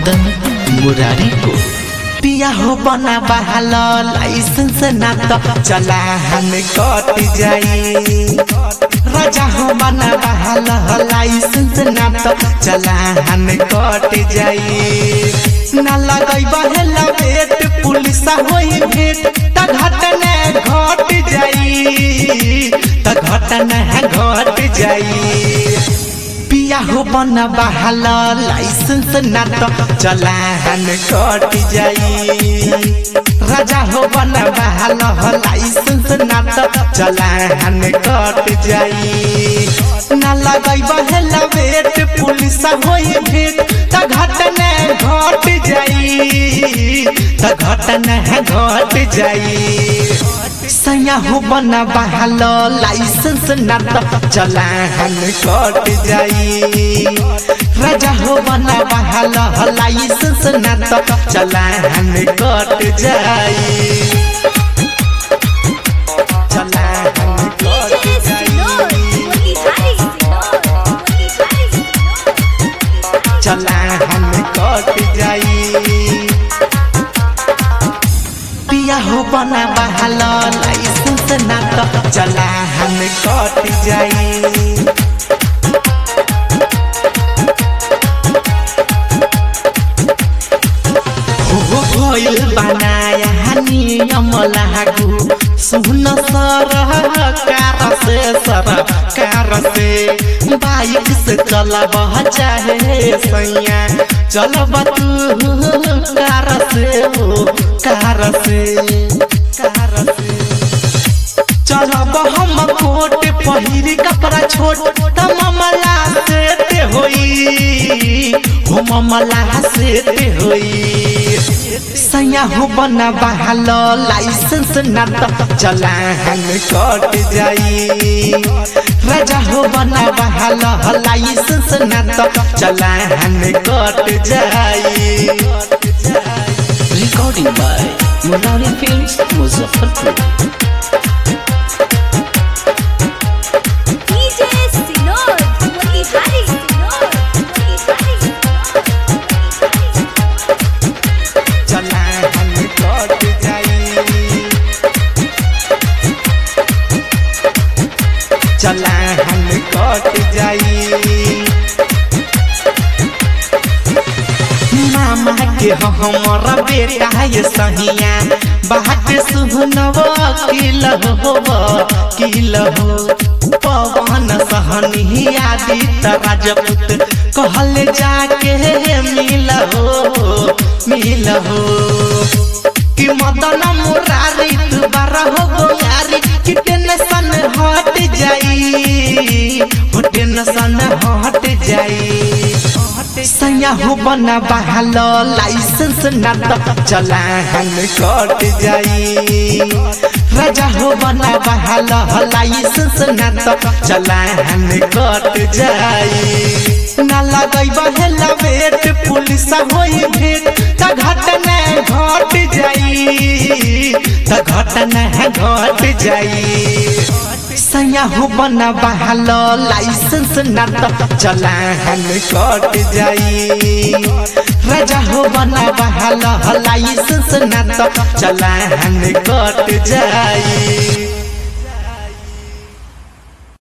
मदन मुरारी को। पिया हो बना बहाल लाइसेंस ना तो चलान कट जाई। राजा हो बना बहाल लाइसेंस ना तो चलान कट जाई। ना लगई बहेला बेट पुलिस होई भेट त घटना घट जाई। त घटना घट जाई। पिया हो बना बहाल लाइसेंस ना तो चलान कट जाई। राजा हो बना बहाल लाइसेंस ना तो चलान कट जाई। ना लगई बहेला बेट पुलिस होई भेट त घटना घट जाई। त घटना घट जाई। सैया हो बना बहाल लाइसेंस ना तो चलान कट जाई। राजा हो बना बहाल लाइसेंस ना तो चलान कट जाई। चलान कट जाई। चलान कट जाई। पिया हो बना बहाल लाइसेंस ना तो चलान कट जाई। होइल बनाया नियम लागू सुन सरकार से बाइक से चलब चाहे सैया चलब तू कार से हो कार से चलब हम कोट पहिरी कपड़ा छोट त मामला से होई हो मामला से होई। सैया हो बना बहाल लाइसेंस ना तो चलान कट जाई। राजा हो बना बहाल लाइसेंस ना तो चलान कट जाई। Recording by Murari films Muzaffarpur. चलान कट जाई। मामा के हमारा बेटा ये सहिया बात सुनब किल हो पवन सहनी आदित्य राजपूत कहल जाके मिल हो कि मदन मुरारी तू बारा हो गोयारी कि टेंशन हट जाई। हो टेंशन हट जाई। सैया हो बना बहाल लाइसेंस ना तो चलान कट जाई। राजा हो बना बहाल लाइसेंस ना तो चलान कट जाई। ना लगई बहेला बेट पुलिस होई भेट त घटना घट जाई। त घटना घट जाई। सैया हो बना बहाल लाइसेंस ना तो चलान कट जाई। राजा हो बना बहाल लाइसेंस ना तो चलान कट जाई।